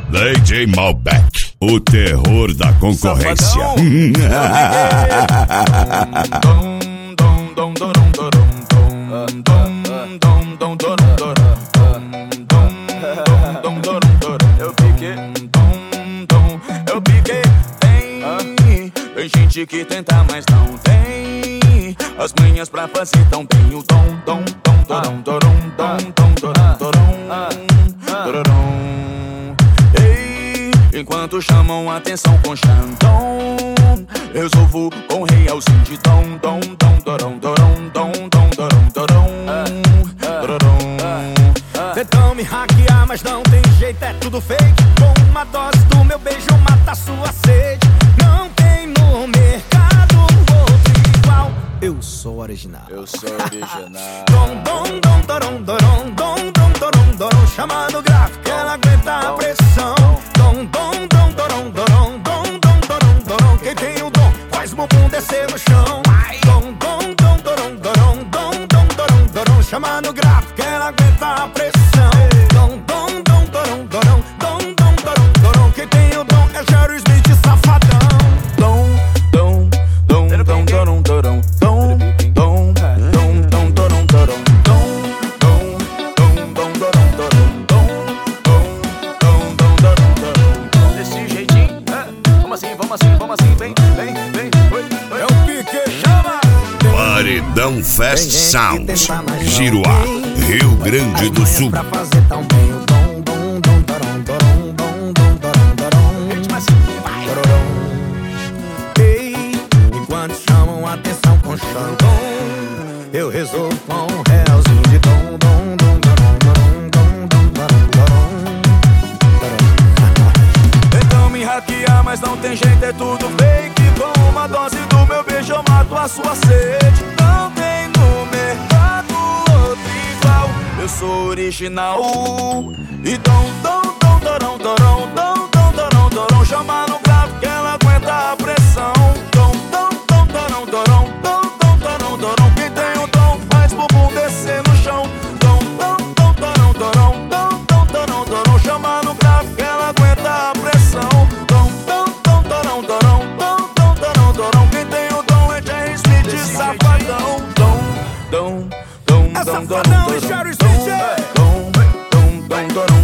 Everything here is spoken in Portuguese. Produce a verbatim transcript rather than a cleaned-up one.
D J Malbec, o terror da concorrência. Eu piquei, eu piquei. Tem, tem gente que tenta, mas não tem as manhas pra fazer, tão tem o dom, dom, dom, dorom, dorom, dom, dom, dorom, dorom, dorom. Ei, enquanto chamam a atenção com Xandão, resolvo com realzinho de dom, dom, dom, dorom, dorom, dom, dom, dorom, dorom, dorom. Tentam me hackear, mas não tem jeito, é tudo fake. Com uma dose do meu beijo mata sua sede. Não tem no mercado outro igual. Eu sou original. Eu sou original. Dom, dom, dom, dorom, dorom, dom, dom, dorom, dorom. Chama no gráfico, ela aguenta a pressão. Dom, dom, dom, dorom, dorom, dom, dom, dorom, dorom. Quem tem o dom faz o bumbum descer no chão. Dom, dom, dom, dorom, dorom, dom, dom, dorom, dorom. Chama no gráfico, ela aguenta a pressão. Dom, dom, dom, dorom, dorom, dom, dom, dorom, dorom. Quem tem o dom é Jerry Smith, safadão. Dom, dom, dom, dom, dorom, dorom, dom, dom, dom, dom, dorom, dorom, dom, dom, dom, dom, dorom, dorom, dom, dom, dom, dorom, dorom. Desse jeitinho, vamos assim, vamos assim, vamos assim, vem, vem, vem. É o pique, chama. Paredão Fest Sounds, Giruá, Rio Grande do Sul. Pra fazer tão bem o dom, dom, dom, dorom, dorom, dom, dom, dorom, dorom. Dorom. Ei, enquanto chamam a atenção com Xandão, eu resolvo com um realzinho de dom, dom, dom, dorom, dorom, dom, dom, dorom, dorom. Tentam me hackear, mas não tem jeito, é tudo fake. Com uma dose do meu beijo eu mato a sua sede. Não tem no mercado outro igual. Eu sou original. E dom, dom, dom, dorom, dorom, dom, dom, dorom, dorom. Chama no grave que ela aguenta a pressão. Dom, dom, dom, dorom, dorom, dom, dom, dorom, dorom. Quem tem o dom faz bumbum descer no chão. Dom, dom, dom, dorom, dorom, dom, dom, dorom, dorom. Chama no grave que ela aguenta a pressão. Dom, dom, dom, dorom, dorom, dom, dom, dorom, dorom. Quem tem o dom é Jerry Smith, safadão. Dom, dom, dom, dom, dorom, dorom, dom, dom, dom, dom, dorom.